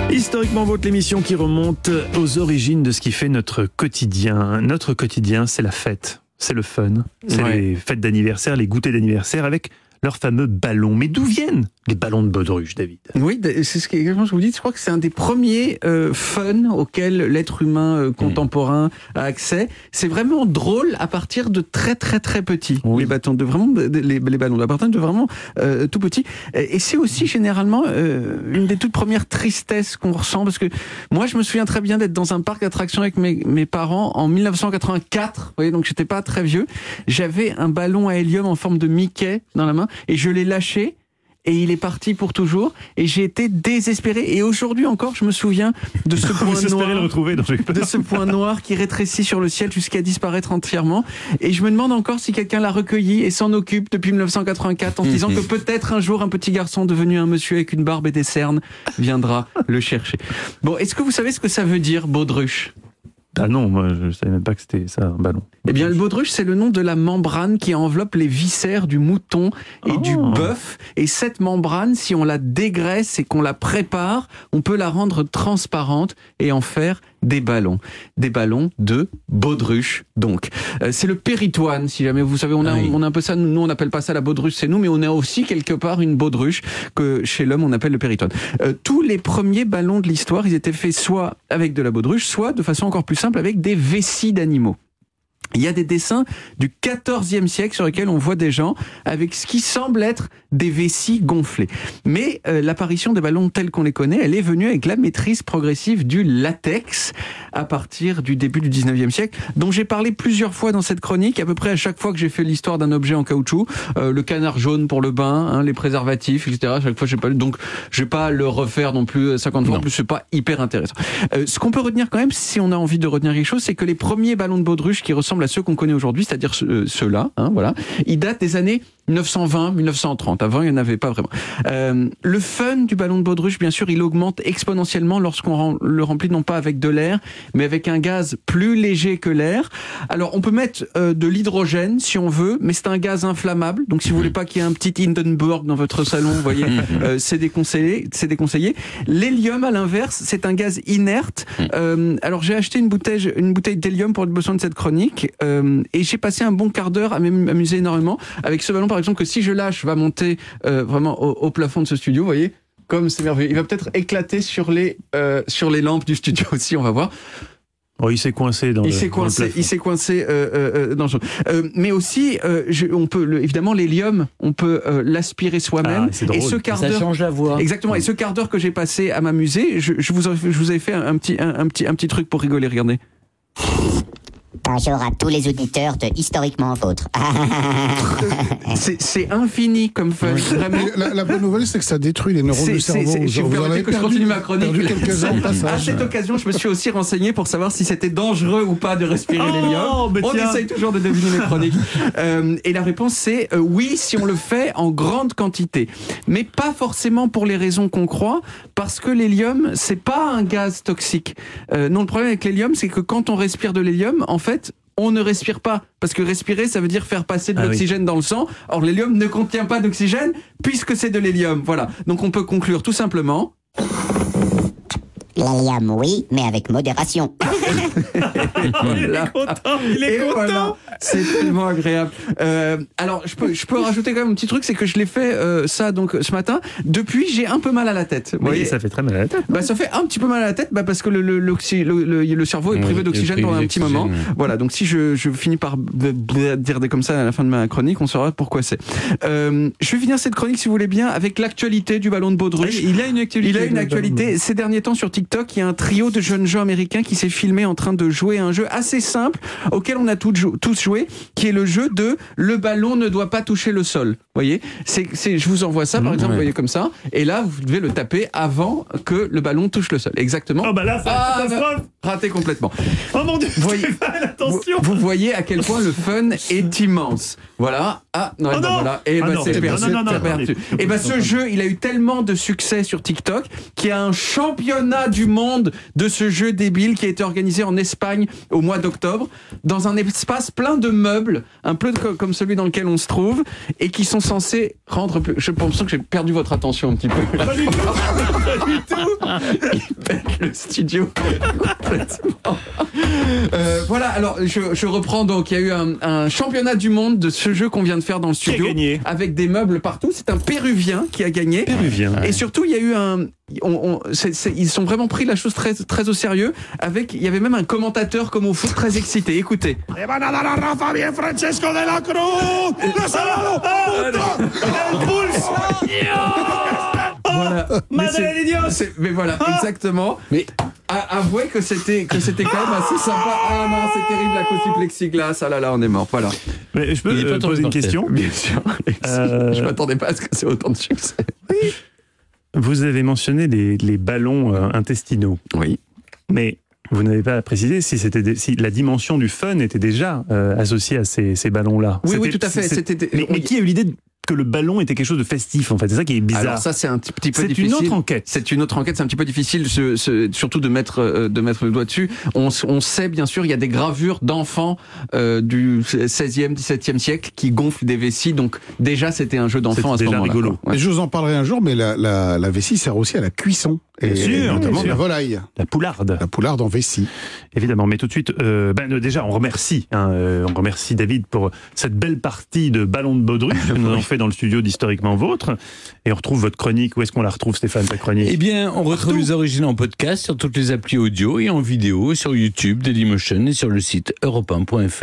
Historiquement Vôtre, l'émission qui remonte aux origines de ce qui fait notre quotidien. Notre quotidien, c'est la fête, c'est le fun, c'est les fêtes d'anniversaire, les goûters d'anniversaire avec leurs fameux ballons. Mais d'où viennent les ballons de Baudruche, David? Oui, c'est ce que je vous dis. Je crois que c'est un des premiers fun auxquels l'être humain contemporain a accès. C'est vraiment drôle à partir de très très très petits. Oui. Les ballons à partir de vraiment tout petits. Et c'est aussi généralement une des toutes premières tristesses qu'on ressent, parce que moi je me souviens très bien d'être dans un parc d'attractions avec mes parents en 1984. Vous voyez, donc j'étais pas très vieux. J'avais un ballon à hélium en forme de Mickey dans la main et je l'ai lâché. Et il est parti pour toujours. Et j'ai été désespéré. Et aujourd'hui encore, je me souviens de ce point noir, le retrouver, de ce point noir qui rétrécit sur le ciel jusqu'à disparaître entièrement. Et je me demande encore si quelqu'un l'a recueilli et s'en occupe depuis 1984 en se disant que peut-être un jour un petit garçon devenu un monsieur avec une barbe et des cernes viendra le chercher. Bon, est-ce que vous savez ce que ça veut dire, Baudruche ? Ah non, moi je savais même pas que c'était ça, un ballon. Eh bien, le baudruche, c'est le nom de la membrane qui enveloppe les viscères du mouton et du bœuf. Et cette membrane, si on la dégraisse et qu'on la prépare, on peut la rendre transparente et en faire des ballons. Des ballons de baudruche, donc. C'est le péritoine, si jamais vous savez, on a un peu ça, nous on n'appelle pas ça la baudruche, c'est nous, mais on a aussi quelque part une baudruche que chez l'homme on appelle le péritoine. Tous les premiers ballons de l'histoire, ils étaient faits soit avec de la baudruche, soit de façon encore plus simple avec des vessies d'animaux. Il y a des dessins du XIVe siècle sur lesquels on voit des gens avec ce qui semble être des vessies gonflées. Mais l'apparition des ballons tels qu'on les connaît, elle est venue avec la maîtrise progressive du latex à partir du début du XIXe siècle, dont j'ai parlé plusieurs fois dans cette chronique, à peu près à chaque fois que j'ai fait l'histoire d'un objet en caoutchouc, le canard jaune pour le bain, les préservatifs, etc. À chaque fois, donc je vais pas le refaire non plus 50 fois, en plus c'est pas hyper intéressant. Ce qu'on peut retenir quand même, si on a envie de retenir quelque chose, c'est que les premiers ballons de baudruche qui ressemblent à ceux qu'on connaît aujourd'hui, c'est-à-dire ceux-là, voilà, ils datent des années 1920-1930. Avant, il n'y en avait pas vraiment. Le fun du ballon de baudruche, bien sûr, il augmente exponentiellement lorsqu'on le remplit non pas avec de l'air, mais avec un gaz plus léger que l'air. Alors, on peut mettre de l'hydrogène si on veut, mais c'est un gaz inflammable. Donc, si vous voulez pas qu'il y ait un petit Hindenburg dans votre salon, vous voyez, c'est déconseillé. L'hélium, à l'inverse, c'est un gaz inerte. Alors, j'ai acheté une bouteille d'hélium pour le besoin de cette chronique, et j'ai passé un bon quart d'heure à m'amuser énormément avec ce ballon, par exemple, que si je lâche, va monter vraiment au plafond de ce studio, vous voyez, comme c'est merveilleux. Il va peut-être éclater sur les lampes du studio aussi, on va voir. Oh, il s'est coincé dans le plafond. Il s'est coincé dans le mais aussi, on peut évidemment l'hélium, on peut l'aspirer soi-même. Et ce quart d'heure, ça change la voix. Exactement. Et ce quart d'heure que j'ai passé à m'amuser, je vous avais fait un petit truc pour rigoler. Regardez. Bonjour à tous les auditeurs de Historiquement Vôtre. C'est infini comme fun. Vraiment. La bonne nouvelle, c'est que ça détruit les neurones du cerveau. Je vous permettez que je continue ma chronique. À cette occasion, je me suis aussi renseigné pour savoir si c'était dangereux ou pas de respirer l'hélium. On essaye toujours de deviner mes chroniques. Et la réponse, c'est oui, si on le fait en grande quantité. Mais pas forcément pour les raisons qu'on croit, parce que l'hélium, c'est pas un gaz toxique. Non, le problème avec l'hélium, c'est que quand on respire de l'hélium, en fait, on ne respire pas. Parce que respirer, ça veut dire faire passer de l'oxygène dans le sang. Or, l'hélium ne contient pas d'oxygène, puisque c'est de l'hélium. Voilà. Donc, on peut conclure tout simplement... L'hélium, oui, mais avec modération. Voilà. Il est content. Voilà. C'est tellement agréable. Alors, je peux rajouter quand même un petit truc, c'est que je l'ai fait ça donc ce matin. Depuis, j'ai un peu mal à la tête. Vous voyez, ça fait très mal à la tête. Ça fait un petit peu mal à la tête, parce que le cerveau est privé d'oxygène pendant un petit moment. Voilà. Donc, si je finis par dire comme ça à la fin de ma chronique, on saura pourquoi c'est. Je vais finir cette chronique, si vous voulez bien, avec l'actualité du ballon de baudruche. Il a une actualité. Ces derniers temps sur TikTok, il y a un trio de jeunes gens américains qui s'est filmé en train de jouer à un jeu assez simple auquel on a tous joué, qui est le jeu de le ballon ne doit pas toucher le sol. Vous voyez, je vous envoie ça par exemple, vous voyez comme ça, et là vous devez le taper avant que le ballon touche le sol. Exactement. Oh bah là, c'est catastrophe. Raté complètement. Oh mon Dieu, attention. Vous voyez à quel point le fun est immense. Voilà. Voilà. Et c'est perdu. Et ce jeu, il a eu tellement de succès sur TikTok qu'il y a un championnat du du monde de ce jeu débile qui a été organisé en Espagne au mois d'octobre, dans un espace plein de meubles, un peu comme celui dans lequel on se trouve, et qui sont censés rendre plus... Je pense que j'ai perdu votre attention un petit peu. Pas du tout. Il pète le studio complètement. Voilà, alors je reprends donc. Il y a eu un championnat du monde de ce jeu qu'on vient de faire dans le studio. Qui a gagné ? Avec des meubles partout. C'est un Péruvien qui a gagné. Péruvien. Et surtout, il y a eu ils ont vraiment pris la chose très, très au sérieux. Il y avait même un commentateur comme au foot très excité. Écoutez. Voilà. Mais voilà, exactement. Mais avouez que c'était quand même assez sympa. Ah non, c'est terrible, la copie plexiglas. Ah là là, on est mort. Voilà. Mais je peux poser une question ? Bien sûr. Je m'attendais pas à ce que c'est autant de succès. Oui. Vous avez mentionné les ballons intestinaux. Oui. Mais vous n'avez pas précisé si la dimension du fun était déjà associée à ces ballons-là. Oui, tout à fait. Mais qui a eu l'idée que le ballon était quelque chose de festif, en fait? C'est ça qui est bizarre. Alors ça, c'est un petit peu difficile. C'est une autre enquête. C'est une autre enquête, c'est un petit peu difficile, surtout de mettre le doigt dessus. On sait, bien sûr, il y a des gravures d'enfants du 16e, 17e siècle qui gonflent des vessies, donc déjà, c'était un jeu d'enfant à ce moment-là. C'est déjà rigolo. Ouais. Je vous en parlerai un jour, mais la vessie sert aussi à la cuisson. Bien sûr, notamment la volaille. La poularde. La poularde en vessie. Évidemment, mais tout de suite, déjà, on remercie David pour cette belle partie de ballon de baudruche que nous avons fait dans le studio d'Historiquement Vôtre. Et on retrouve votre chronique. Où est-ce qu'on la retrouve, Stéphane, ta chronique? Eh bien, on retrouve les origines en podcast sur toutes les applis audio et en vidéo sur YouTube, Dailymotion et sur le site europe1.fr.